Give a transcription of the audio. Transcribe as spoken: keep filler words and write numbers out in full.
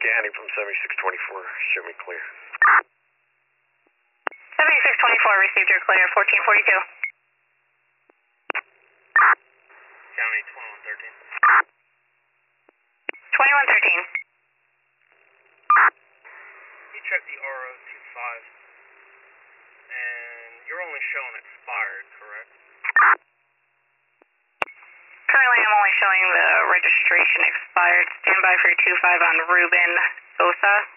Danny from seventy-six twenty-four. Show me clear. seventy-six twenty-four, received your clear, fourteen forty-two. County twenty-one thirteen. twenty-one thirteen. You checked the R O twenty-five, and you're only showing expired, correct? Currently, I'm only showing the registration expired. Stand by for your two five on Ruben Sosa.